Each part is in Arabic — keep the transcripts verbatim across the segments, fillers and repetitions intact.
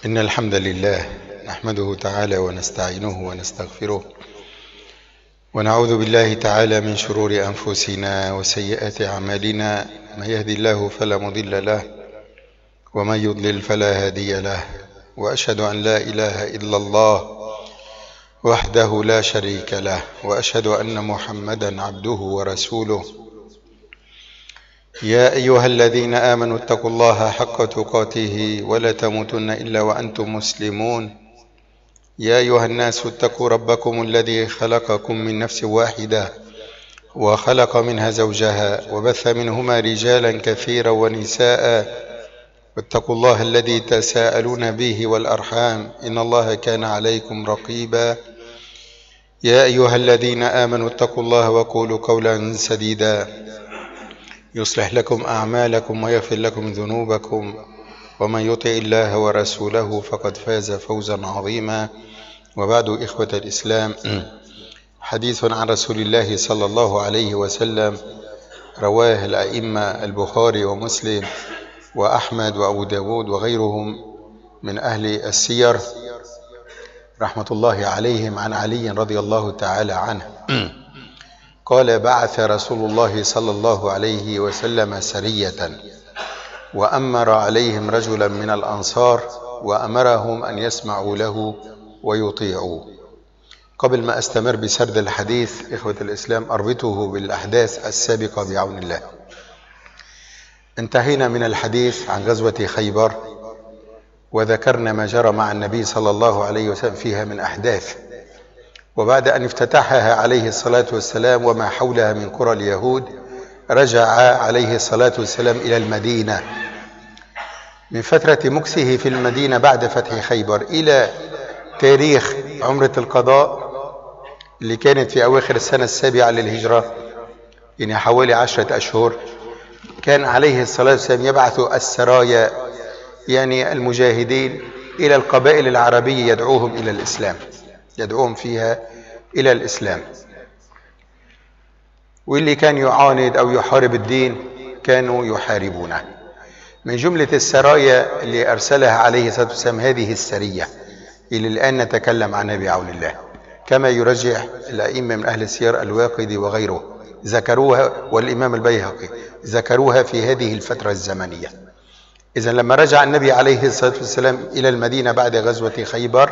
إن الحمد لله نحمده تعالى ونستعينه ونستغفره ونعوذ بالله تعالى من شرور أنفسنا وسيئات أعمالنا. من يهدي الله فلا مضل له ومن يضلل فلا هادي له، وأشهد أن لا إله إلا الله وحده لا شريك له، وأشهد أن محمدا عبده ورسوله. يا أيها الذين آمنوا اتقوا الله حق تقاته ولا تموتن إلا وأنتم مسلمون. يا أيها الناس اتقوا ربكم الذي خلقكم من نفس واحدة وخلق منها زوجها وبث منهما رجالا كثيرا ونساء، واتقوا الله الذي تساءلون به والأرحام إن الله كان عليكم رقيبا. يا أيها الذين آمنوا اتقوا الله وقولوا قولا سديدا يصلح لكم أعمالكم ويغفر لكم ذنوبكم، ومن يطع الله ورسوله فقد فاز فوزا عظيما. وبعد، إخوة الإسلام، حديث عن رسول الله صلى الله عليه وسلم رواه الأئمة البخاري ومسلم وأحمد وأبو داود وغيرهم من أهل السير رحمة الله عليهم، عن علي رضي الله تعالى عنه قال: بعث رسول الله صلى الله عليه وسلم سرية وأمر عليهم رجلا من الأنصار وأمرهم أن يسمعوا له ويطيعوا. قبل ما أستمر بسرد الحديث، إخوة الإسلام، أربطه بالأحداث السابقة بعون الله. انتهينا من الحديث عن غزوة خيبر، وذكرنا ما جرى مع النبي صلى الله عليه وسلم فيها من أحداث، وبعد أن افتتحها عليه الصلاة والسلام وما حولها من قرى اليهود، رجع عليه الصلاة والسلام إلى المدينة. من فترة مكثه في المدينة بعد فتح خيبر إلى تاريخ عمرة القضاء اللي كانت في أواخر السنة السابعة للهجرة، يعني حوالي عشرة أشهر، كان عليه الصلاة والسلام يبعث السرايا، يعني المجاهدين، إلى القبائل العربية يدعوهم إلى الإسلام، يدعوهم فيها إلى الإسلام. واللي كان يعاند أو يحارب الدين كانوا يحاربونه. من جملة السرايا اللي أرسلها عليه الصلاة والسلام هذه السرية اللي الآن نتكلم عنها بعون الله، كما يرجح الأئمة من أهل السير الواقدي وغيره، ذكروها، والإمام البيهقي ذكروها في هذه الفترة الزمنية. إذن لما رجع النبي عليه الصلاة والسلام إلى المدينة بعد غزوة خيبر،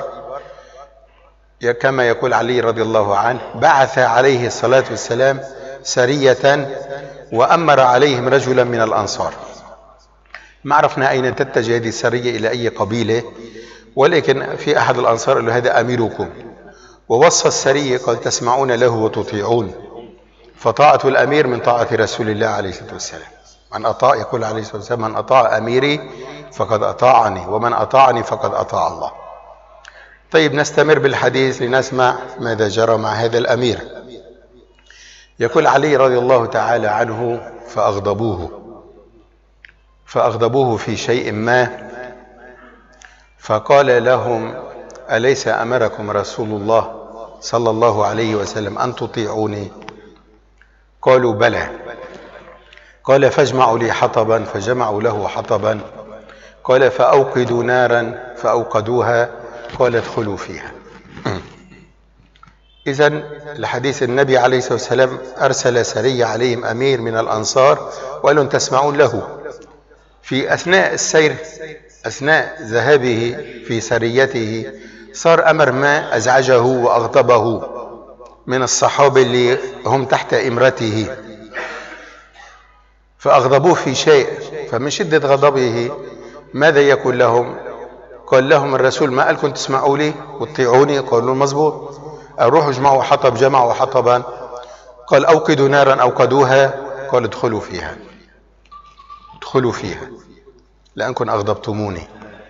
كما يقول علي رضي الله عنه، بعث عليه الصلاة والسلام سرية وأمر عليهم رجلا من الأنصار. ما عرفنا أين تتجه هذه السرية، إلى أي قبيلة، ولكن في أحد الأنصار قال له: هذا أميركم، ووصى السرية قال: تسمعون له وتطيعون. فطاعة الأمير من طاعة رسول الله عليه الصلاة والسلام. من أطاع، يقول عليه الصلاة والسلام: من أطاع أميري فقد أطاعني، ومن أطاعني فقد أطاع الله. طيب، نستمر بالحديث لنسمع ماذا جرى مع هذا الأمير. يقول علي رضي الله تعالى عنه: فأغضبوه فأغضبوه في شيء ما، فقال لهم: أليس أمركم رسول الله صلى الله عليه وسلم أن تطيعوني؟ قالوا: بلى. قال: فاجمعوا لي حطبا، فجمعوا له حطبا. قال: فأوقدوا نارا، فأوقدوها. قال: ادخلوا فيها. إذن الحديث، النبي عليه الصلاة والسلام أرسل سرية عليهم أمير من الأنصار وقال لهم: تسمعون له. في أثناء السير، أثناء ذهابه في سريته، صار أمر ما أزعجه وأغضبه من الصحابة اللي هم تحت إمرته، فأغضبوه في شيء. فمن شدة غضبه ماذا يقول لهم؟ قال لهم الرسول: ما قالكم تسمعوا لي وتطيعوني؟ قالوا: مظبوط. أروحوا اجمعوا حطب، جمعوا حطبا. قال: أوقدوا نارا، أوقدوها. قال: ادخلوا فيها، ادخلوا فيها لأنكم أغضبتموني.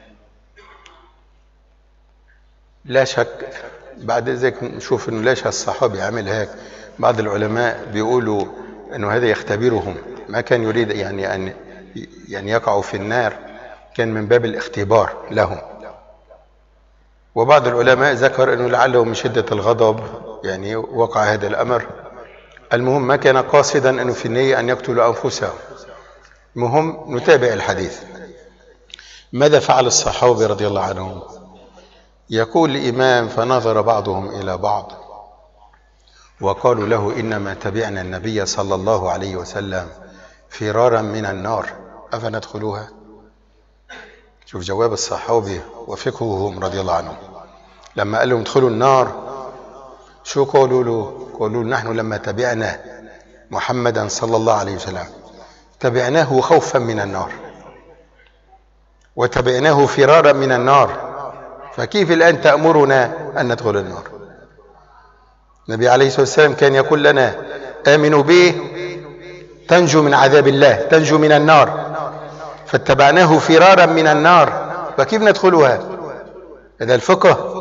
لا شك بعد ذلك نشوف إنه ليش الصحابي عمل هيك. بعض العلماء بيقولوا إنه هذا يختبرهم، ما كان يريد يعني أن يعني يقعوا في النار، كان من باب الاختبار لهم. وبعض العلماء ذكر أنه لعله من شدة الغضب يعني وقع هذا الأمر. المهم، ما كان قاصدا أنه في النية أن يقتلوا أنفسهم. المهم نتابع الحديث. ماذا فعل الصحابة رضي الله عنهم؟ يقول الإمام: فنظر بعضهم إلى بعض وقالوا له: إنما تبعنا النبي صلى الله عليه وسلم فرارا من النار أفندخلوها؟ شوف جواب الصحابة وفقههم رضي الله عنهم. لما قال لهم ادخلوا النار، شو قالوا له؟ قالوا: نحن لما تبعنا محمدا صلى الله عليه وسلم تبعناه خوفا من النار وتبعناه فرارا من النار، فكيف الآن تأمرنا أن ندخل النار؟ النبي عليه الصلاة والسلام كان يقول لنا: آمنوا به تنجو من عذاب الله، تنجو من النار، فاتبعناه فرارا من النار، فكيف ندخلها؟ هذا الفقه.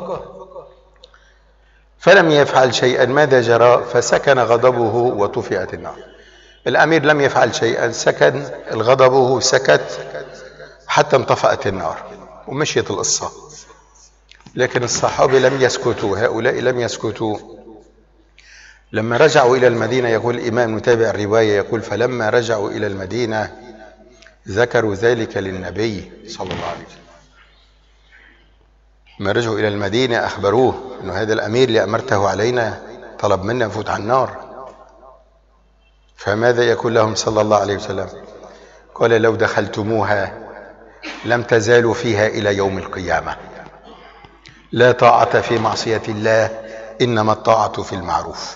فلم يفعل شيئا. ماذا جرى؟ فسكن غضبه وطفئت النار. الأمير لم يفعل شيئا، سكن غضبه، سكت حتى انطفأت النار ومشيت القصة. لكن الصحابة لم يسكتوا، هؤلاء لم يسكتوا. لما رجعوا إلى المدينة، يقول الإمام متابع الرواية، يقول: فلما رجعوا إلى المدينة ذكروا ذلك للنبي صلى الله عليه وسلم. لما رجعوا إلى المدينة أخبروه أنه هذا الأمير اللي أمرته علينا طلب منا نفوت على النار. فماذا يقول لهم صلى الله عليه وسلم؟ قال: لو دخلتموها لم تزالوا فيها إلى يوم القيامة. لا طاعة في معصية الله، إنما الطاعة في المعروف.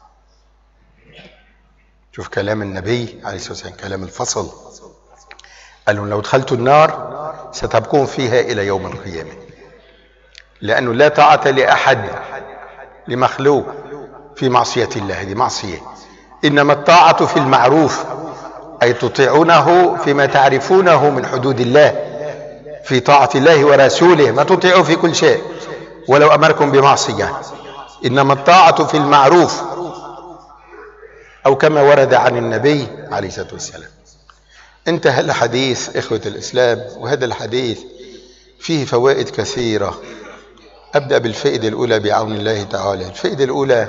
شوف كلام النبي عليه الصلاة والسلام، كلام الفصل. قال لهم: لو دخلتوا النار ستبقون فيها إلى يوم القيامة، لأنه لا طاعة لأحد لمخلوق في معصية الله، هذه معصية. إنما الطاعة في المعروف، أي تطيعونه فيما تعرفونه من حدود الله، في طاعة الله ورسوله، ما تطيعوا في كل شيء ولو أمركم بمعصية. إنما الطاعة في المعروف، أو كما ورد عن النبي عليه الصلاة والسلام. انتهى الحديث إخوة الإسلام، وهذا الحديث فيه فوائد كثيرة. أبدأ بالفائدة الأولى بعون الله تعالى. الفائدة الأولى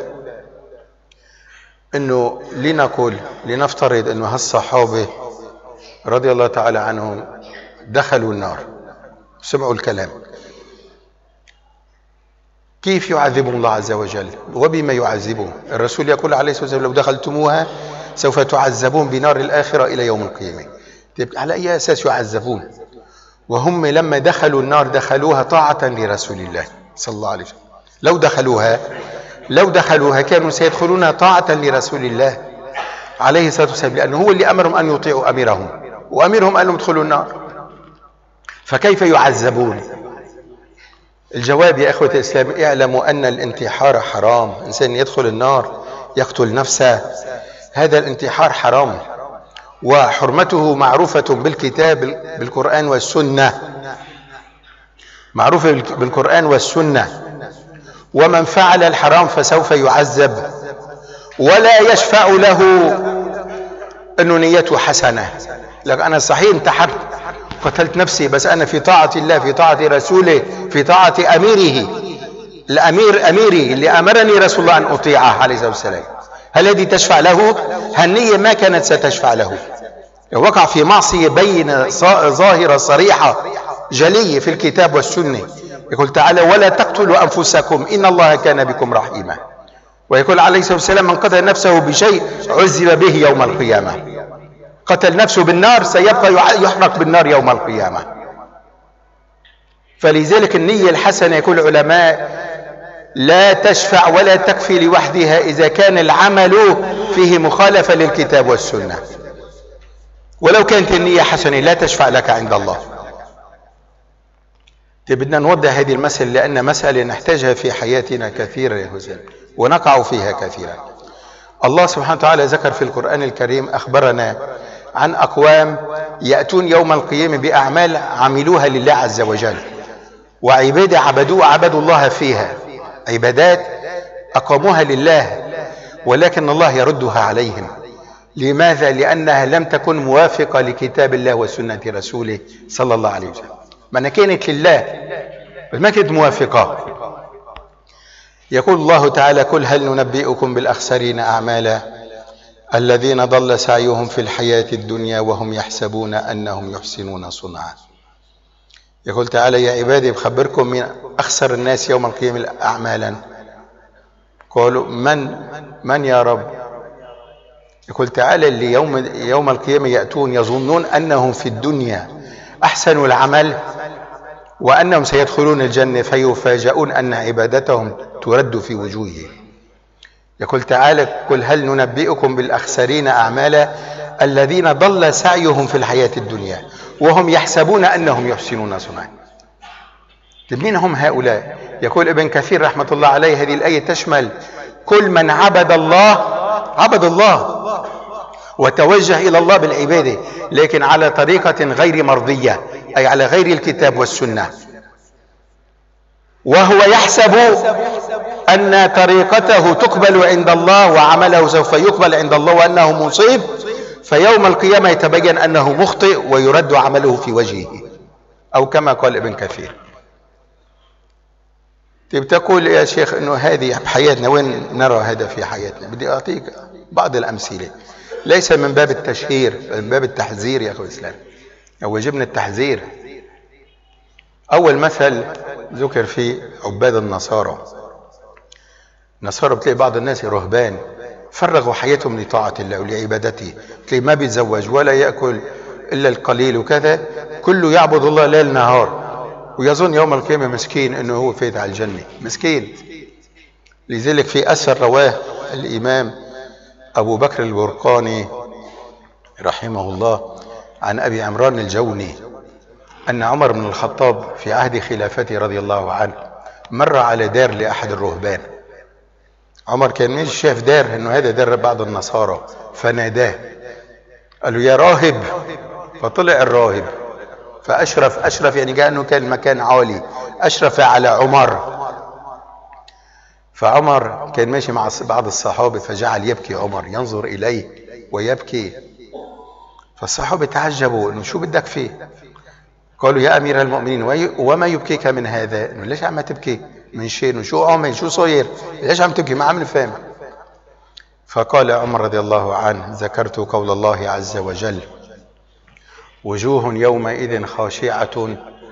أنه لنقول لنفترض أنه هالصحابة رضي الله تعالى عنهم دخلوا النار، سمعوا الكلام، كيف يعذبهم الله عز وجل وبما يعذبهم؟ الرسول يقول عليه الصلاة والسلام: لو دخلتموها سوف تعذبون بنار الآخرة إلى يوم القيامة. على أي أساس يعذبون وهم لما دخلوا النار دخلوها طاعة لرسول الله صلى الله عليه وسلم؟ لو دخلوها لو دخلوها كانوا سيدخلونها طاعة لرسول الله عليه الصلاة والسلام، لأنه هو اللي أمرهم أن يطيعوا أميرهم، وأميرهم قال لهم ادخلوا النار، فكيف يعذبون؟ الجواب يا إخوة الإسلام: اعلموا أن الانتحار حرام. إنسان يدخل النار يقتل نفسه، هذا الانتحار حرام، وحرمته معروفة بالكتاب، بالقرآن والسنة، معروفة بالقرآن والسنة. ومن فعل الحرام فسوف يعذب، ولا يشفع له أنه نيته حسنة. لك أنا صحيح انتحرت قتلت نفسي، بس أنا في طاعة الله، في طاعة رسوله، في طاعة أميره، الأمير أميري اللي أمرني رسول الله أن أطيعه عليه الصلاة والسلام. هل هذه تشفع له؟ هالنية ما كانت ستشفع له. وقع في معصية بينة ظاهرة صريحة جلية في الكتاب والسنة. يقول تعالى: ولا تقتلوا أنفسكم إن الله كان بكم رحيما. ويقول عليه الصلاة والسلام: من قتل نفسه بشيء عذب به يوم القيامة. قتل نفسه بالنار سيبقى يحرق بالنار يوم القيامة. فلذلك النية الحسنة يقول العلماء لا تشفع ولا تكفي لوحدها إذا كان العمل فيه مخالفة للكتاب والسنة. ولو كانت النية حسنة لا تشفع لك عند الله. بدنا نوضح هذه المسألة لأن مسألة نحتاجها في حياتنا كثيرا يا حسين، ونقع فيها كثيرا. الله سبحانه وتعالى ذكر في القرآن الكريم، أخبرنا عن أقوام يأتون يوم القيامة بأعمال عملوها لله عز وجل، وعبادة عبدوا عبدوا الله فيها، عبادات أقاموها لله، ولكن الله يردها عليهم. لماذا؟ لأنها لم تكن موافقة لكتاب الله وسنة رسوله صلى الله عليه وسلم. ما كانت لله ما كانت موافقة. يقول الله تعالى: قل هل ننبئكم بالأخسرين أعمالا الذين ضل سعيهم في الحياة الدنيا وهم يحسبون أنهم يحسنون صنعا. يقول تعالى يا عبادي بخبركم من أخسر الناس يوم القيامة أعمالا. قالوا من من يا رب؟ يقول تعالى اللي يوم يوم القيامة يأتون يظنون أنهم في الدنيا أحسنوا العمل وأنهم سيدخلون الجنة فيفاجؤون أن عبادتهم ترد في وجوههم. يقول تعالى قل هل ننبئكم بالأخسرين أعمالا الذين ضل سعيهم في الحياة الدنيا وهم يحسبون أنهم يحسنون صنعا. من هم هؤلاء؟ يقول ابن كثير رحمة الله عليه هذه الآية تشمل كل من عبد الله عبد الله وتوجه إلى الله بالعبادة لكن على طريقة غير مرضية، أي على غير الكتاب والسنة، وهو يحسب أن طريقته تقبل عند الله وعمله سوف يقبل عند الله وأنه مصيب، فيوم القيامة يتبين أنه مخطئ ويرد عمله في وجهه، أو كما قال ابن كثير. طيب تقول يا شيخ أنه هذه بحياتنا، وين نرى هذا في حياتنا؟ بدي أعطيك بعض الأمثلة، ليس من باب التشهير، من باب التحذير يا أخوة الإسلام، أو يجبنا التحذير. أول مثل ذكر في عباد النصارى. النصارى بتلاقي بعض الناس رهبان فرغوا حياتهم لطاعة الله ولعبادته، بتلاقي ما بيتزوج ولا يأكل إلا القليل وكذا، كله يعبد الله ليل نهار ويظن يوم القيامة مسكين أنه هو فايت على الجنة، مسكين. لذلك في أثر رواه الإمام أبو بكر البرقاني رحمه الله عن أبي عمران الجوني أن عمر بن الخطاب في عهد خلافته رضي الله عنه مر على دار لأحد الرهبان. عمر كان مش شاف دار أنه هذا دار بعض النصارى، فناداه قال له يا راهب، فطلع الراهب فأشرف، أشرف يعني كأنه كان مكان عالي، أشرف على عمر. فعمر كان ماشي مع بعض الصحابة فجعل يبكي عمر، ينظر إليه ويبكي. فالصحابة تعجبوا انه شو بدك فيه؟ قالوا يا امير المؤمنين وما يبكيك من هذا؟ انه ليش عم تبكي من شيء؟ انه شو عمل؟ شو صاير؟ ليش عم تبكي؟ ما عم نفهم. فقال عمر رضي الله عنه ذكرت قول الله عز وجل وجوه يومئذ خاشعة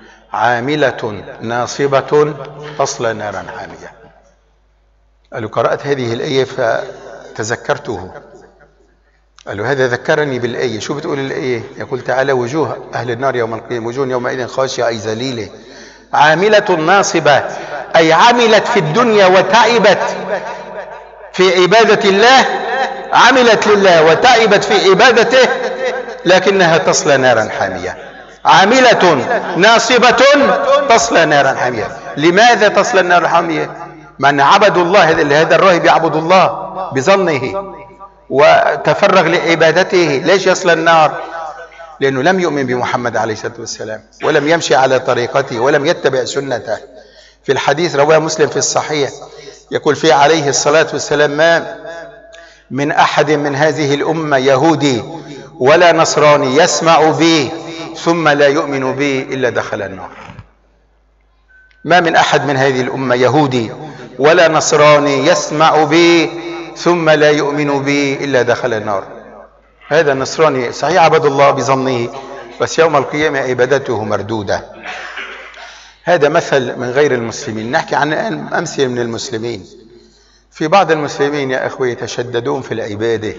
عاملة ناصبة تصلى نارا حامية. قالوا قرأت هذه الآية فتذكرته. قالوا هذا ذكرني بالآية. شو بتقول الآية؟ يقول تعالى وجوه أهل النار يوم القيامة وجوه يومئذ خاشعة أي ذليلة عاملة ناصبة، أي عملت في الدنيا وتعبت في عبادة الله، عملت لله وتعبت في عبادته لكنها تصلى نارا حامية. عاملة ناصبة تصلى نارا حامية. لماذا تصلى النار الحامية؟ مع أن عبدوا الله، هذا الراهب يعبد الله بظنه وتفرغ لعبادته، ليش يصل النار؟ لأنه لم يؤمن بمحمد عليه الصلاة والسلام ولم يمشي على طريقته ولم يتبع سنته. في الحديث رواه مسلم في الصحيح يقول فيه عليه الصلاة والسلام ما من أحد من هذه الأمة يهودي ولا نصراني يسمع بي ثم لا يؤمن بي إلا دخل النار. ما من أحد من هذه الأمة يهودي ولا نصراني يسمع بي ثم لا يؤمن بي إلا دخل النار. هذا النصراني صحيح عبد الله بظنه بس يوم القيامة عبادته مردودة. هذا مثل من غير المسلمين. نحكي عن أمثلة من المسلمين. في بعض المسلمين يا أخوة يتشددون في العبادة،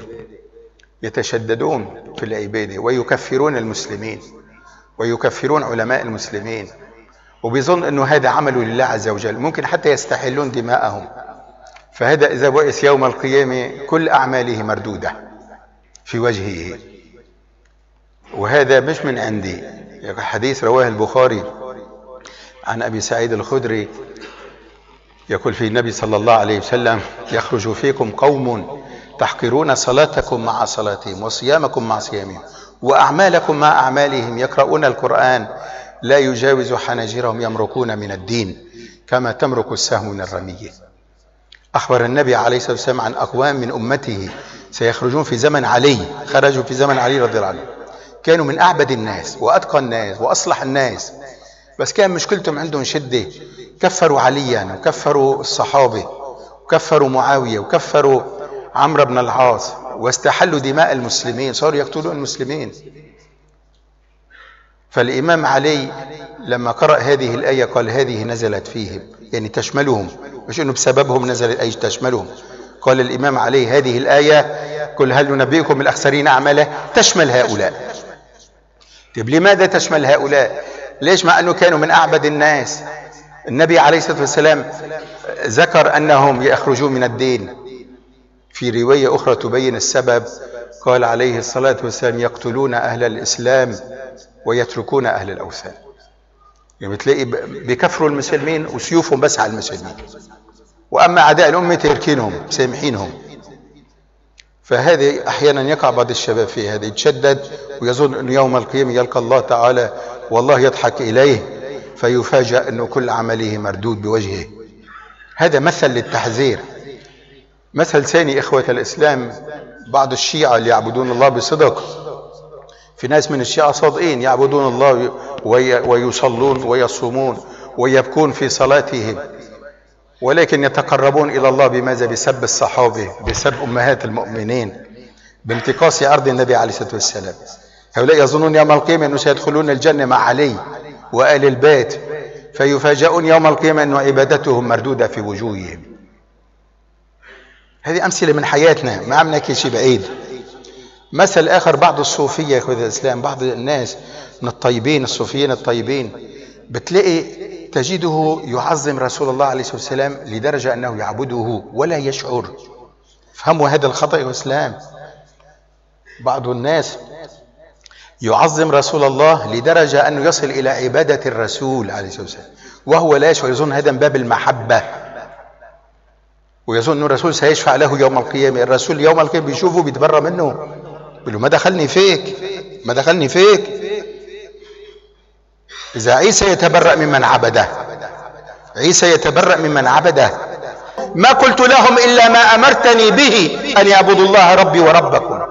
يتشددون في العبادة ويكفرون المسلمين ويكفرون علماء المسلمين وبيظن أنه هذا عمل لله عز وجل، ممكن حتى يستحلون دماءهم. فهذا إذا بؤس يوم القيامة كل أعماله مردودة في وجهه. وهذا مش من عندي، حديث رواه البخاري عن أبي سعيد الخدري يقول في النبي صلى الله عليه وسلم يخرج فيكم قوم تحقرون صلاتكم مع صلاتهم وصيامكم مع صيامهم وأعمالكم مع أعمالهم، يقرؤون القرآن لا يجاوز حناجرهم يمرقون من الدين كما تمرق السهم من الرمية. أخبر النبي عليه الصلاة والسلام عن أقوام من أمته سيخرجون في زمن علي، خرجوا في زمن علي رضي الله عنه، كانوا من أعبد الناس وأتقى الناس وأصلح الناس، بس كان مشكلتهم عندهم شدة، كفروا عليا وكفروا الصحابة وكفروا معاوية وكفروا عمرو بن العاص واستحلوا دماء المسلمين، صاروا يقتلون المسلمين. فالإمام علي لما قرأ هذه الآية قال هذه نزلت فيهم، يعني تشملهم، مش إنه بسببهم نزلت، أي تشملهم. قال الإمام علي هذه الآية قل هل ننبئكم الأخسرين أعمالا تشمل هؤلاء. طيب لماذا تشمل هؤلاء؟ ليش؟ مع أنه كانوا من أعبد الناس. النبي عليه الصلاة والسلام ذكر أنهم يخرجون من الدين، في رواية أخرى تبين السبب، قال عليه الصلاة والسلام يقتلون أهل الإسلام ويتركون أهل الأوثان. يعني بتلاقي بكفروا المسلمين وسيوفهم بس على المسلمين، وأما أعداء الأمة تركينهم سامحينهم. فهذه أحيانا يقع بعض الشباب في هذا، يتشدد ويظن أنه يوم القيامة يلقى الله تعالى والله يضحك إليه فيفاجأ أنه كل عمله مردود بوجهه. هذا مثل للتحذير. مثل ثاني إخوة الإسلام، بعض الشيعة اللي يعبدون الله بصدق، في ناس من الشيعة صادقين يعبدون الله ويصلون ويصومون ويبكون في صلاتهم، ولكن يتقربون إلى الله بماذا؟ بسب الصحابة، بسب أمهات المؤمنين، بانتقاص عرض النبي عليه الصلاة والسلام. هؤلاء يظنون يوم القيامة أنه سيدخلون الجنة مع علي وآل البيت، فيفاجئون يوم القيامة أن عبادتهم مردودة في وجوههم. هذه أمثلة من حياتنا، ما عم نحكي شيء بعيد. مثل آخر بعض الصوفية يا إخوة الإسلام، بعض الناس من الطيبين الصوفيين الطيبين بتلاقي تجده يعظم رسول الله عليه الصلاة والسلام لدرجة أنه يعبده ولا يشعر. فهموا هذا الخطأ يا إسلام. بعض الناس يعظم رسول الله لدرجة أنه يصل إلى عبادة الرسول عليه الصلاة والسلام وهو لا يشعر، يظن هذا من باب المحبة، ويظن أن الرسول سيشفع له يوم القيامة. الرسول يوم القيامة بيشوفه بيتبرى منه، بيقول له ما دخلني فيك، ما دخلني فيك. إذا عيسى يتبرأ ممن عبده، عيسى يتبرأ ممن عبده. ما قلت لهم إلا ما أمرتني به أن يعبدوا الله ربي وربكم.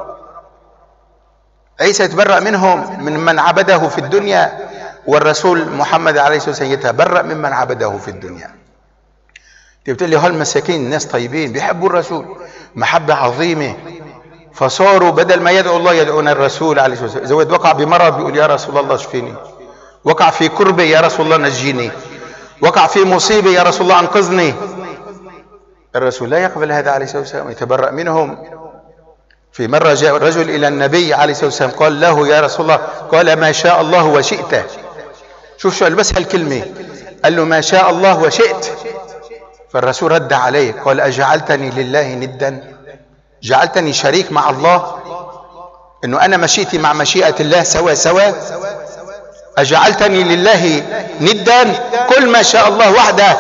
عيسى يتبرأ منهم من من عبده في الدنيا، والرسول محمد عليه الصلاة والسلام يتبرأ ممن عبده في الدنيا. تقول لي هالمساكين الناس طيبين بيحبوا الرسول محبة عظيمة، فصاروا بدل ما يدعو الله يدعون الرسول عليه الصلاة والسلام. إذا واحد وقع بمرض بيقول يا رسول الله اشفيني، وقع في كربة يا رسول الله نجيني، وقع في مصيبة يا رسول الله انقذني. الرسول لا يقبل هذا عليه الصلاة والسلام، يتبرأ منهم. في مرة جاء الرجل إلى النبي عليه الصلاة والسلام قال له يا رسول الله، قال ما شاء الله وشئت. شوف شو قال بس هالكلمة، قال له ما شاء الله وشئت. فالرسول رد عليه قال أجعلتني لله ندا؟ جعلتني شريك مع الله؟ إنه أنا مشيئتي مع مشيئة الله سوا سوا؟ أجعلتني لله ندا؟ قل ما شاء الله وحده.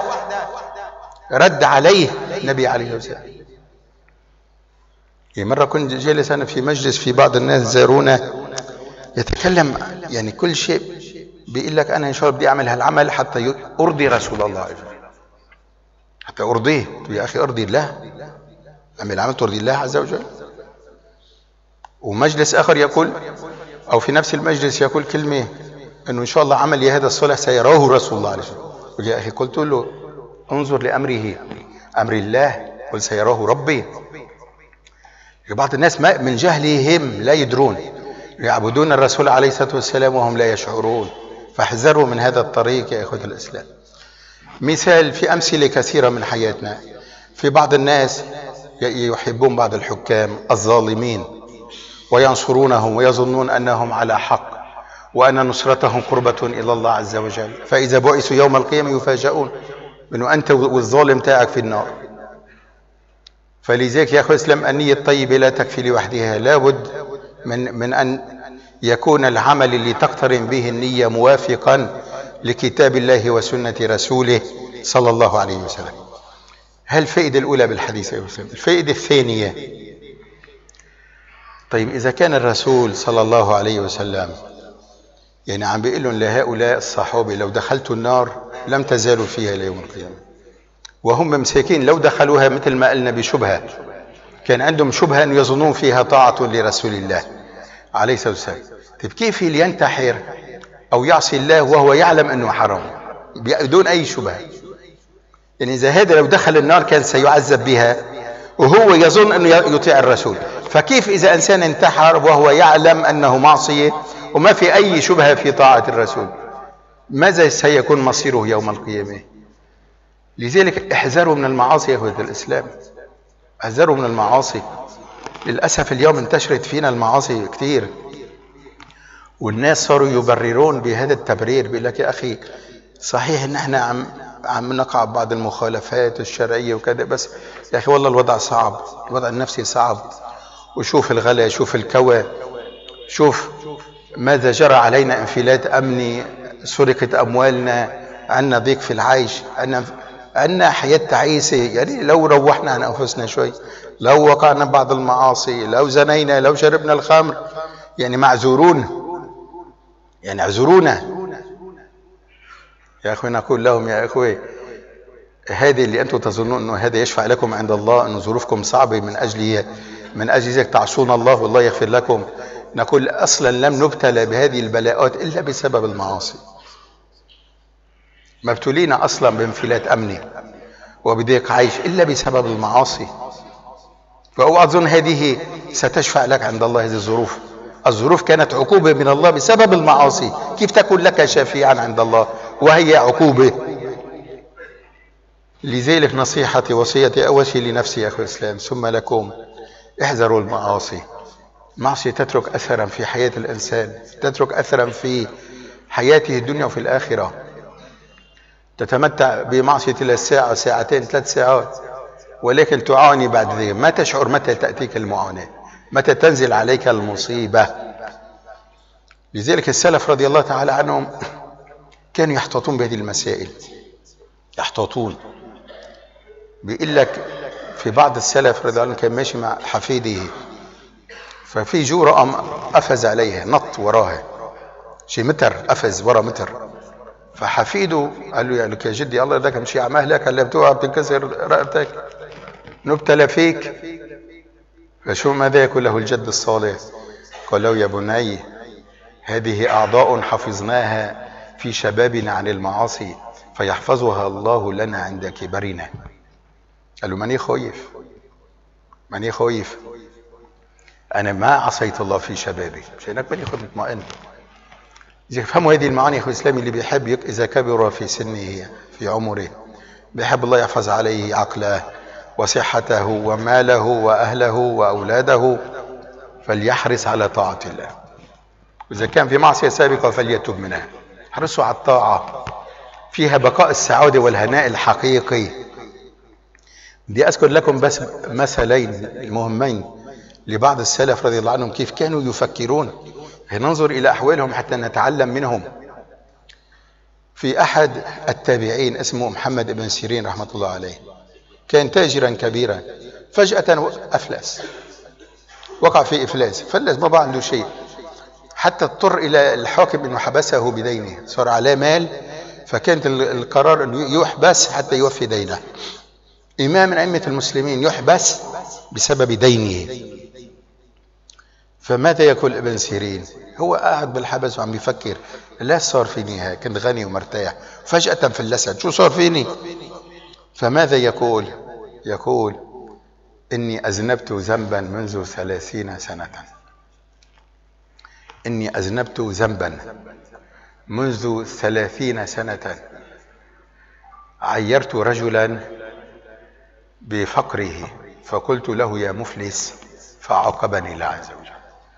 رد عليه النبي عليه الصلاة والسلام. مرة كنت جالس أنا في مجلس، في بعض الناس زارونا يتكلم يعني كل شيء بيقول لك أنا إن شاء الله بدي أعمل هالعمل حتى أرضي رسول الله، حتى أرضيه. يا أخي أرضي الله، أعمل عمل ترضي الله عز وجل. ومجلس آخر يقول، أو في نفس المجلس يقول كلمة أنه إن شاء الله عملي هذا الصلاح سيراه رسول الله عليه الصلاة والسلام. يا أخي قلت له انظر لأمره، أمر الله، قل سيراه ربي. بعض الناس ما من جهلهم لا يدرون، يعبدون الرسول عليه الصلاة والسلام وهم لا يشعرون. فاحذروا من هذا الطريق يا إخوة الإسلام. مثال في أمثلة كثيرة من حياتنا. في بعض الناس يحبون بعض الحكام الظالمين وينصرونهم ويظنون أنهم على حق وأن نصرتهم قربة إلى الله عز وجل، فإذا بعثوا يوم القيامة يفاجؤون أنه أنت والظالم تاعك في النار. فلذلك يا أخوة الإسلام النية الطيبة لا تكفي لوحدها، لابد من, من أن يكون العمل اللي تقترن به النية موافقا لكتاب الله وسنة رسوله صلى الله عليه وسلم. هالفائدة الأولى بالحديث يا وسلم. الفائدة الثانية، طيب إذا كان الرسول صلى الله عليه وسلم يعني عم بيقول لهم لهؤلاء الصحابة لو دخلتوا النار لم تزالوا فيها ليوم القيامة، وهم مساكين لو دخلوها مثل ما قلنا بشبهة، كان عندهم شبهة أن يظنون فيها طاعة لرسول الله عليه الصلاة والسلام. طيب كيف ينتحر أو يعصي الله وهو يعلم أنه حرام بدون أي شبهة؟ يعني إذا هذا لو دخل النار كان سيعذب بها وهو يظن أنه يطيع الرسول، فكيف إذا إنسان انتحر وهو يعلم أنه معصية وما في أي شبهة في طاعة الرسول، ماذا سيكون مصيره يوم القيامة؟ لذلك احذروا من المعاصي يا أخوة الإسلام، احذروا من المعاصي. للأسف اليوم انتشرت فينا المعاصي كتير، والناس صاروا يبررون بهذا التبرير، بيقول لك يا أخي صحيح ان احنا عم عم نقع بعض المخالفات الشرعية وكذا، بس يا أخي والله الوضع صعب، الوضع النفسي صعب، وشوف الغلا، شوف الكوى، شوف ماذا جرى علينا، انفلات أمني، سرقة أموالنا، عنا ضيق في العيش، عنا عنا حياة تعيسة. يعني لو روحنا عن أنفسنا شوي، لو وقعنا بعض المعاصي، لو زنينا، لو شربنا الخمر، يعني معذورون، يعني اعذرونا يا أخوي. نقول لهم يا أخوي هذه اللي أنتم تظنون أنه هذا يشفع لكم عند الله، أن ظروفكم صعبة من أجل من أجل ذلك تعصون الله والله يغفر لكم. نقول أصلا لم نبتلى بهذه البلاءات إلا بسبب المعاصي، ما ابتلينا أصلا بانفلات أمني وبضيق عيش إلا بسبب المعاصي. فأظن هذه ستشفع لك عند الله. هذه الظروف، الظروف كانت عقوبة من الله بسبب المعاصي، كيف تكون لك شافعا عند الله وهي عقوبة؟ لذلك نصيحتي وصيتي أول شيء لنفسي يا أخوة الإسلام ثم لكم، احذروا المعاصي. معصية تترك أثرا في حياة الإنسان، تترك أثرا في حياته الدنيا وفي الآخرة. تتمتع بمعصية إلى الساعة، ساعتين، ثلاث ساعات، ولكن تعاني بعد ذلك، ما تشعر متى تأتيك المعاناة، متى تنزل عليك المصيبة. لذلك السلف رضي الله تعالى عنهم كانوا يحتاطون بهذه المسائل، يحتاطون. بيقول لك في بعض السلف رضي الله عنهم كان ماشي مع حفيده، ففي جورة قفز عليها، نط وراها شي متر، قفز ورا متر، فحفيده قال له يعني يا جدي الله يرضاك مشي على مهلك، هلا بتوقع بتنكسر رقبتك، نبتلى فيك. فشو ماذا يقول له الجد الصالح؟ قال له يا بني هذه أعضاء حفظناها في شبابنا عن المعاصي فيحفظها الله لنا عند كبرنا. قال له ماني خويف، ماني خويف، أنا ما عصيت الله في شبابي، مشانك ماني خويف، مطمئن. يفهموا هذه المعاني يا أخوة الإسلام. اللي بيحب إذا كبر في سنه في عمره بيحب الله يحفظ عليه عقله وصحته وماله وأهله وأولاده، فليحرص على طاعة الله. إذا كان في معصية سابقة فليتوب منها. حرصوا على الطاعة، فيها بقاء السعادة والهناء الحقيقي. بدي أذكر لكم بس مثلين مهمين لبعض السلف رضي الله عنهم كيف كانوا يفكرون. ننظر إلى أحوالهم حتى نتعلم منهم. في أحد التابعين اسمه محمد بن سيرين رحمة الله عليه، كان تاجرا كبيرا، فجأة أفلس، وقع في إفلاس، فلس ما بقى عنده شيء، حتى اضطر إلى الحاكم أنه حبسه بدينه، صار عليه مال، فكانت القرار أنه يحبس حتى يوفي دينه. إمام من أئمة المسلمين يحبس بسبب دينه. فماذا يقول ابن سيرين؟ هو قاعد بالحبس وعم يفكر لا صار فيني هيك، كنت غني ومرتاح، فجأة فلست، شو صار فيني؟ فماذا يقول؟ يقول إني أذنبت ذنبا منذ ثلاثين سنة، إني أذنبت ذنبا منذ ثلاثين سنة، عيرت رجلا بفقره فقلت له يا مفلس فعاقبني الله عز وجل.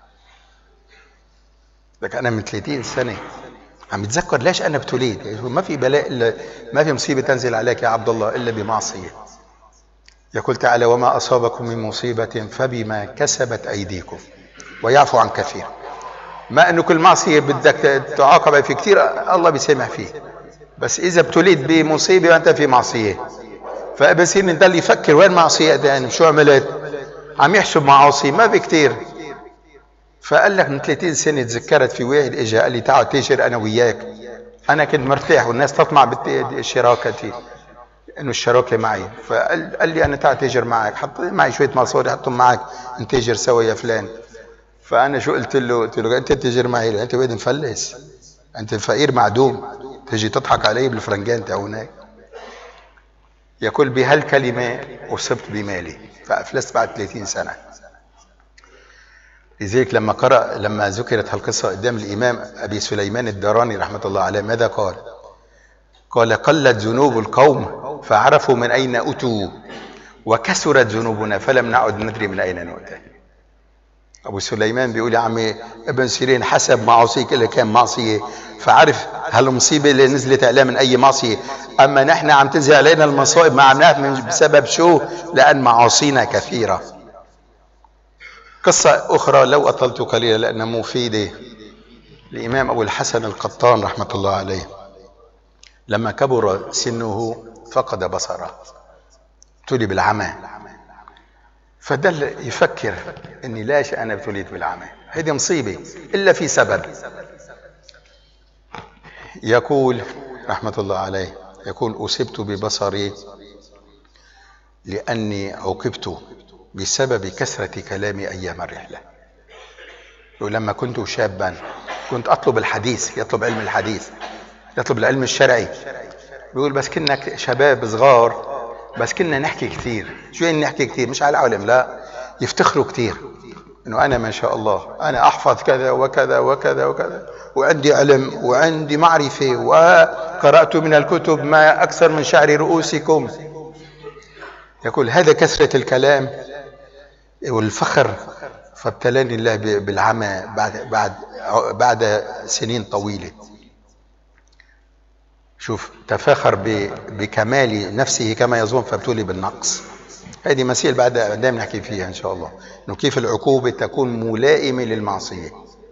لك أنا من ثلاثين سنة عم يتذكر ليش أنا ابتليت. ما في بلاء إلا، ما في مصيبة تنزل عليك يا عبد الله إلا بمعصية. يقول تعالى وما أصابكم من مصيبة فبما كسبت أيديكم ويعفو عن كثير. ما أنه كل معصية بدك تعاقب في كثير الله بيسامح فيه، بس إذا ابتليت بمصيبة وأنت في معصية. فابن سيرين ضل يفكر وين معصية يعني شو عملت، عم يحسب معاصي ما في كثير. فقال لك من ثلاثين سنة تذكرت في واحد اجى قال لي تعال تاجر انا وياك، انا كنت مرتاح والناس تطمع بشراكتي انه الشراكة معي، فقال قال لي انا تعال تاجر معك، حط معي شوية مصاري حطهم معك نتاجر سوا يا فلان. فانا شو قلت له؟ قلت له انت تاجر معي؟ انت وين مفلس، انت فقير معدوم، تجي تضحك علي بالفرنجان تاعونك. يقول بهالكلمة اصبت بمالي فافلست بعد ثلاثين سنة. لذلك لما قرأ لما ذكرت هالقصة قدام الإمام أبي سليمان الداراني رحمة الله عليه ماذا قال؟ قال: قلت ذنوب القوم فعرفوا من أين أتوا، وكثرت ذنوبنا فلم نعد ندري من أين نؤتى. أبو سليمان بيقول: يا عمي ابن سيرين حسب معاصيك اللي كان معصية فعرف هالمصيبة اللي نزلت عليه من أي معصية، أما نحن عم تنزل علينا المصائب ما عمناها بسبب شو؟ لأن معاصينا كثيرة. قصة أخرى لو أطلت قليلا لأنها مفيدة. الإمام أبو الحسن القطان رحمة الله عليه لما كبر سنه فقد بصره، ابتلي بالعمى، فدل يفكر اني ليش انا ابتليت بالعمى، هذه مصيبه الا في سبب. يقول رحمه الله عليه، يقول: اصبت ببصري لاني عوقبت بسبب كثره كلامي ايام الرحله. ولما كنت شابا كنت اطلب الحديث، يطلب علم الحديث، يطلب العلم الشرعي. بيقول بس كنا شباب صغار، بس كنا نحكي كثير. شو يعني نحكي كثير؟ مش على العلم، لا، يفتخروا كثير انه انا ما شاء الله انا احفظ كذا وكذا وكذا وكذا، وعندي علم وعندي معرفة، وقرأت من الكتب ما اكثر من شعر رؤوسكم. يقول: هذا كثرة الكلام والفخر فابتلاني الله بالعمى بعد بعد بعد سنين طويلة. شوف، تفاخر بكمال نفسه كما يظن فابتلي بالنقص. هذه مسائل بعد دائما نحكي فيها ان شاء الله، انه كيف العقوبة تكون ملائمة للمعصية.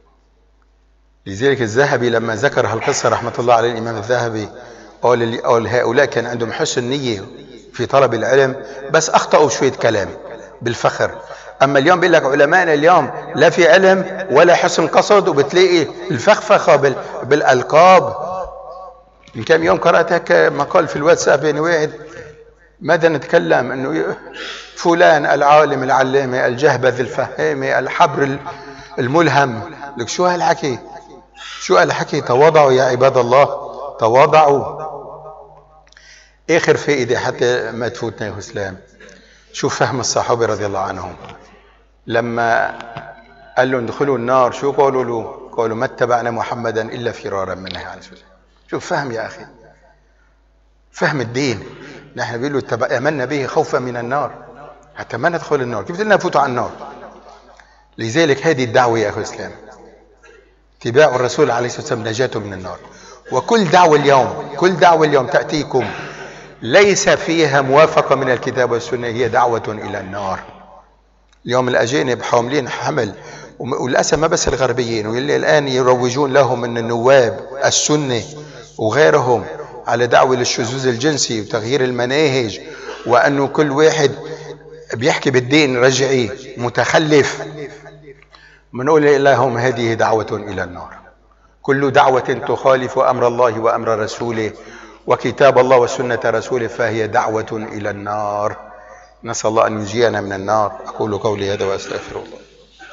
لذلك الذهبي لما ذكر هالقصة رحمة الله عليه، الامام الذهبي قال: قال هؤلاء كان عندهم حسن نية في طلب العلم، بس اخطأوا شوية كلام بالفخر. اما اليوم بيقول لك علماءنا اليوم لا في علم ولا حسن قصد، وبتلاقي الفخفخة بالالقاب. من كم يوم قرأت هيك مقال في الواتساب يعني واحد، ماذا نتكلم؟ انه فلان العالم العلامة الجهبذ الفهامة الحبر الملهم. لك شو هالحكي؟ شو هالحكي؟ تواضعوا يا عباد الله، تواضعوا. اخر فائدة حتى ما تفوتنا يا اسلام، شو فهم الصحابة رضي الله عنهم لما قال لهم ادخلوا النار، شو قالوا له؟ قالوا: ما اتبعنا محمدا الا فرارا منها عليه الصلاة. شوف فهم يا أخي، فهم الدين. نحن بيقولوا آمنا به خوفا من النار، حتى ما ندخل النار، كيف بدنا نفوت على النار؟ لذلك هذه الدعوة يا أخي الإسلام، اتباع الرسول عليه الصلاة والسلام نجاته من النار. وكل دعوة اليوم، كل دعوة اليوم تأتيكم ليس فيها موافقة من الكتاب والسنة، هي دعوة إلى النار. اليوم الأجانب حاملين حمل، وللأسف ما بس الغربيين، واللي الآن يروجون لهم من النواب السنة وغيرهم على دعوة للشذوذ الجنسي وتغيير المناهج، وأنه كل واحد بيحكي بالدين رجعي متخلف. منقول لهم هذه دعوة إلى النار. كل دعوة تخالف أمر الله وأمر رسوله وكتاب الله وسنة رسوله فهي دعوة إلى النار. نسأل الله أن ينجينا من النار. أقول قولي هذا وأستغفر الله.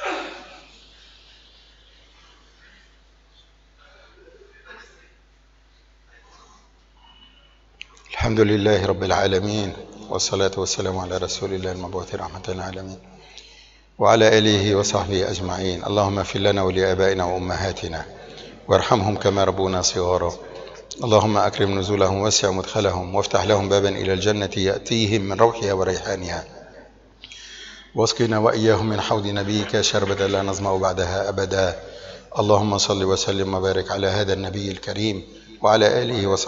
الحمد لله رب العالمين، والصلاة والسلام على رسول الله المبعوث رحمة للعالمين وعلى آله وصحبه أجمعين. اللهم اغفر لنا ولآبائنا وأمهاتنا وارحمهم كما ربونا صغارا. اللهم أكرم نزولهم ووسع مدخلهم وافتح لهم بابا إلى الجنة يأتيهم من روحها وريحانها، واسقنا وإياهم من حوض نبيك شربة لا نظمأ بعدها أبدا. اللهم صل وسلم وبارك على هذا النبي الكريم وعلى آله وصحبه